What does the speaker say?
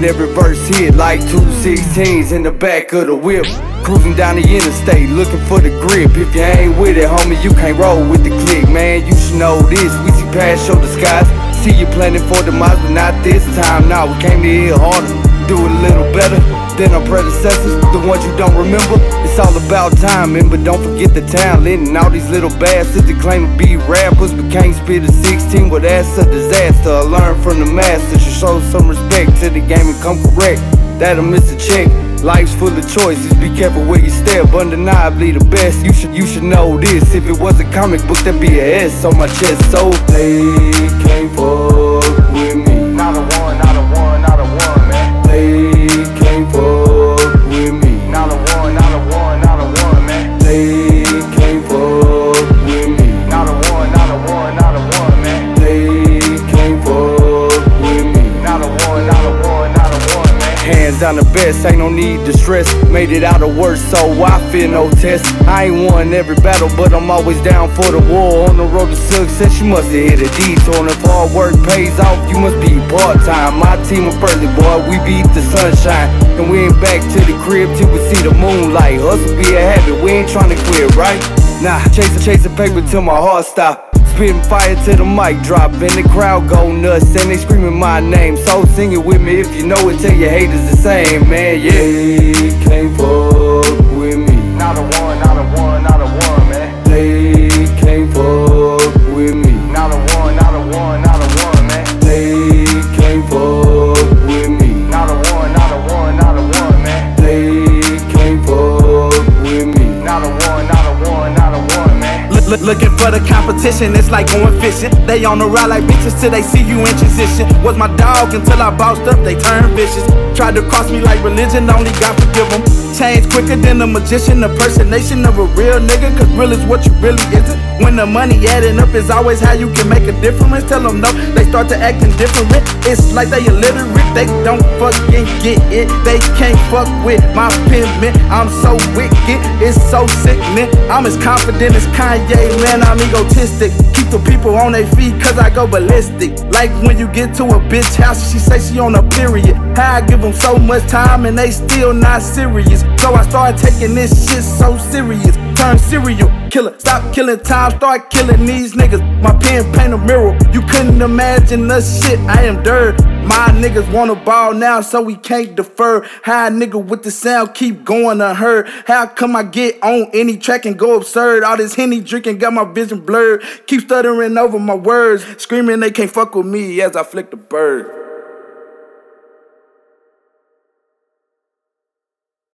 when every verse hit like 216s in the back of the whip. Cruising down the interstate, looking for the grip. If you ain't with it, homie, you can't roll with the click. Man, you should know this, we see past your disguise. See you planning for demise, but not this time. Nah, we came to hit harder, do it a little better than our predecessors, the ones you don't remember. It's all about timing, but don't forget the talent. And all these little bastards that claim to be rappers but can't spit a 16, well that's a disaster. I learned from the masters, you show some respect to the game and come correct. That'll miss a check. Life's full of choices, be careful where you step. Undeniably the best, you should know this. If it was a comic book, that'd be a S on my chest. So they can't fuck with me. Not a one, not a one, not a one, man. They can't fuck with me. Not a one, not a one, not a one, man. They can't fuck with me. Not a one, not a one, not a one, man. They can't fuck with me. Not a one, not a one, not a one, man. Hands down the best, ain't no need to stress. Made it out of worse, so I fear no test. I ain't won every battle, but I'm always down for the war. On the road to success, you must have hit a detour. And if hard work pays off, you must be part-time. My team of early, boy, we beat the sunshine. And we ain't back to the crib till we see the moonlight. Hustle be a habit, we ain't tryna quit, right? Nah, chasing paper till my heart stop. Spitting fire till the mic drop and the crowd go nuts and they screaming my name. So sing it with me if you know it, tell your haters the same, man, yeah. They can't fuck with me. Not a one, not a one, not a one, man. They can't fuck with me. Not a one, not a one, not a one, man. They can't fuck with me. Not a one, not a one, not a one, man. They can't fuck with me. Not a one, not a one, not a one, man. Looking for the competition, it's like going fishing. They on the ride like bitches till they see you in transition. Was my dog until I bossed up, they turned vicious. Tried to cross me like religion, only God forgive them. Change quicker than a magician, impersonation of a real nigga. Cause real is what you really isn't. When the money adding up is always how you can make a difference. Tell them no, they start to acting different. It's like they illiterate, they don't fucking get it. They can't fuck with my pimp, I'm so wicked, it's so sickening. I'm as confident as Kanye, man, I'm egotistic. Keep the people on their feet cause I go ballistic. Like when you get to a bitch house, she say she on a period. How I give them so much time and they still not serious. So I started taking this shit so serious. Turn serial killer, stop killing time, start killing these niggas. My pen paint a mirror, you couldn't imagine the shit I am dirt. My niggas wanna ball now, so we can't defer. How a nigga with the sound keep going unheard? How come I get on any track and go absurd? All this Henny drinking got my vision blurred. Keep stuttering over my words, screaming they can't fuck with me as I flick the bird.